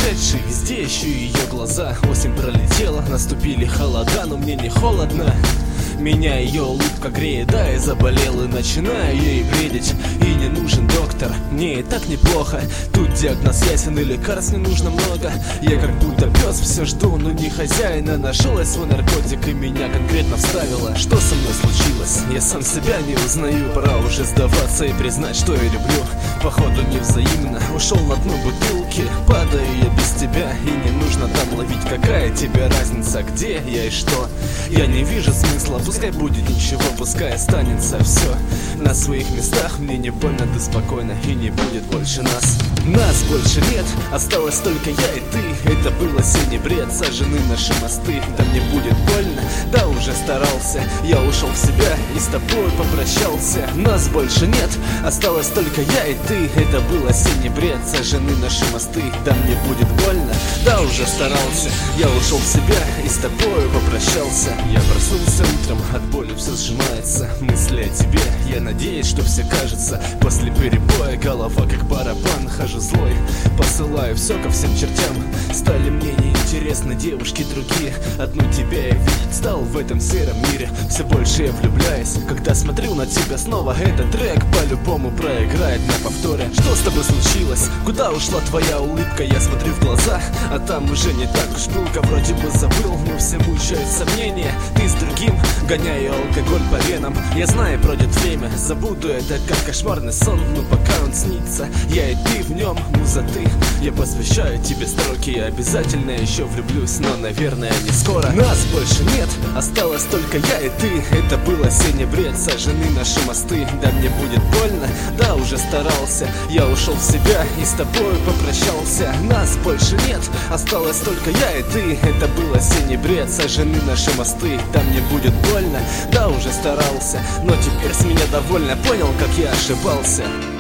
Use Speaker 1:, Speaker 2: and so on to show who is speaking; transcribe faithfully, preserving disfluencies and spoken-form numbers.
Speaker 1: сумасшедший, везде ищу ее глаза. Осень пролетела, наступили холода, но мне не холодно. Меня ее улыбка греет, да, я заболел и начинаю ей бредить. И не нужен доктор, мне и так неплохо. Тут диагноз ясен и лекарств не нужно много. Я как будто пес, все жду, но не хозяина. Нашел я свой наркотик и меня конкретно вставило. Что со мной случилось? Я сам себя не узнаю. Пора уже сдаваться и признать, что я люблю. Походу невзаимно, ушел на дно бутылки. Падаю я без тебя, и не нужно там ловить. Какая тебе разница, где я и что? Я не вижу смысла, пускай будет ничего, пускай останется все на своих местах. Мне не больно, ты спокойно, и не будет больше нас. Нас больше нет, осталось только я и ты. Это был осенний бред, сожжены наши мосты. Да мне будет больно, да уже старался. Я ушел в себя и с тобой попрощался. Нас больше нет, осталось только я и ты. Это был осенний бред, сожжены наши мосты. Да мне будет больно, да уже старался. Я ушел в себя и с тобой попрощался. Я проснулся утром, от боли все сжимается. Мысли о тебе, я надеюсь, что все кажется. После перебоя голова как барабан. Хожу злой, посылаю все ко всем чертям. Стали мне неинтересны девушки другие. Одну тебя я видеть стал в этом сером мире. Все больше я влюбляюсь, когда смотрю на тебя снова. Этот трек по-любому проиграет на повторе. Что с тобой случилось? Куда ушла твоя улыбка? Я смотрю в глаза, а там уже не так уж пылко. Вроде бы забыл, но все мучают сомнения. Ты с другим, гоняю алкоголь по венам. Я знаю, пройдет время, забуду это как кошмарный сон. Но пока он снится, я и ты в нем, муза ты. Я посвящаю тебе строки, я обязательно еще влюблюсь, но, наверное, не скоро. Нас больше нет, осталось только я и ты. Это был осенний бред, сожжены наши мосты. Да мне будет больно, да уже старался. Я ушел в себя и с тобой попрощался. Нас больше нет, осталось только я и ты. Это был осенний бред, сожжены наши мосты. Да мне будет больно, да уже старался. Но теперь с меня довольно, понял, как я ошибался.